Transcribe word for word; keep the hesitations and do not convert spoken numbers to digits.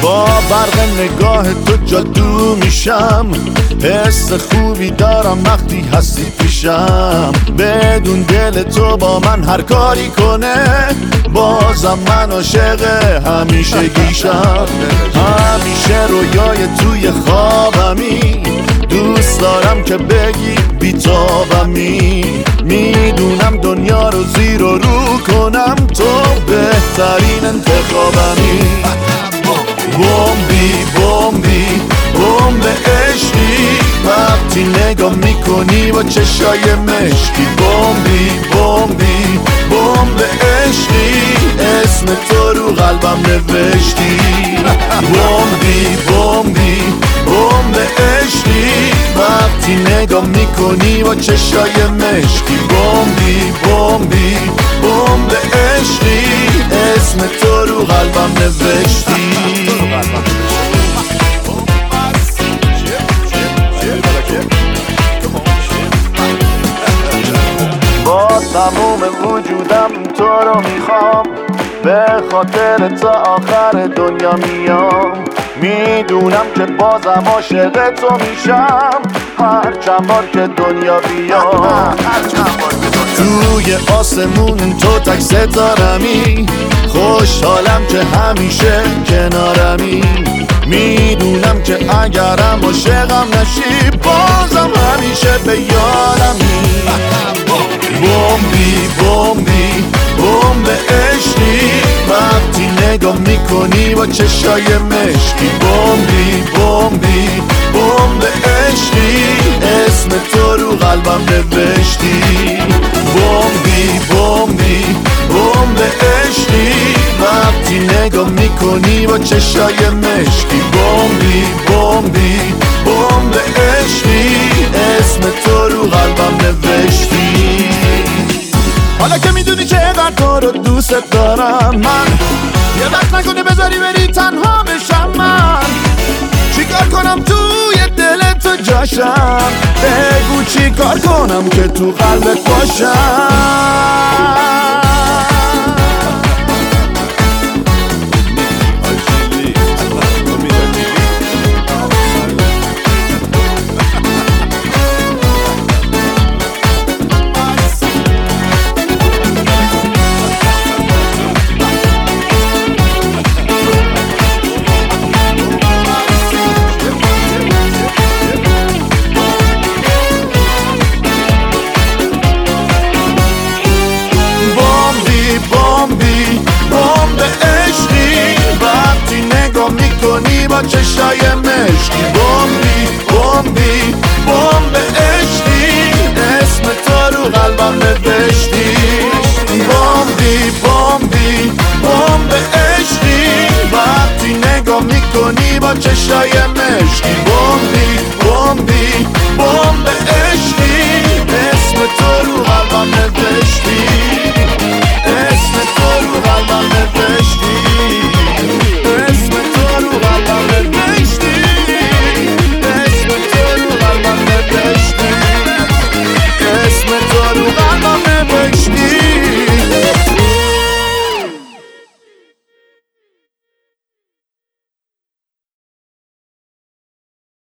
با برق نگاه تو جادو میشم، حس خوبی دارم وقتی هستی پیشم. بدون دل تو با من هر کاری کنه، بازم من عاشق همیشه گیشم. همیشه رویای توی خوابمی، دوست دارم که بگی بیتابمی. میدونم دنیا رو زیر و رو کنم، تو بهترین انتخابمی. بمبی بمبی بمب عشقی، وقتی نگاه میکنی با چشای مشکی. بمبی بمبی بمب عشقی، اسم تو رو قلبم نوشتی. بمبی بمبی بمب عشقی، وقتی نگاه میکنی با چشای مشکی. بمبی بمبی بمب عشقی، اسم تو رو قلبم نوشتی. با تموم وجودم تو رو میخوام، به خاطر تا آخر دنیا میام. میدونم که بازم عاشق تو میشم، هر چند بار که دنیا بیام. توی آسمون تو تک ستارمی، خوشحالم که همیشه کنارمی. میدونم که اگرم عاشقم نشی، بازم همیشه به یارمی. بمبی بمبی بمب عشقی، وقتی نگاه میکنی با چشای مشکی. بمبی بمبی بمب عشقی، اسم تو رو قلبم نوشتی. بمبی بمبی بمب عشقی، وقتی نگاه میکنی با چشای مشکی. بمبی بمبی بمب عشقی، اسم تو رو قلبم نوشتی. حالا که میدونی که اینقدر تو رو دوست دارم، من یه وقت نکنه بذاری بری تنها بشم. من چیکار کنم توی دل تو جاشم، بگو چیکار کنم که تو قلبت باشم. بمبی بمب عشقی، وقتی نگاه میکنی با چشای مشکی. بمبی بمبی بمب عشقی، اسم تو رو قلبم نوشتی. بمبی بمبی بمب عشقی، وقتی نگاه میکنی با چشای مشکی. بمبی بمبی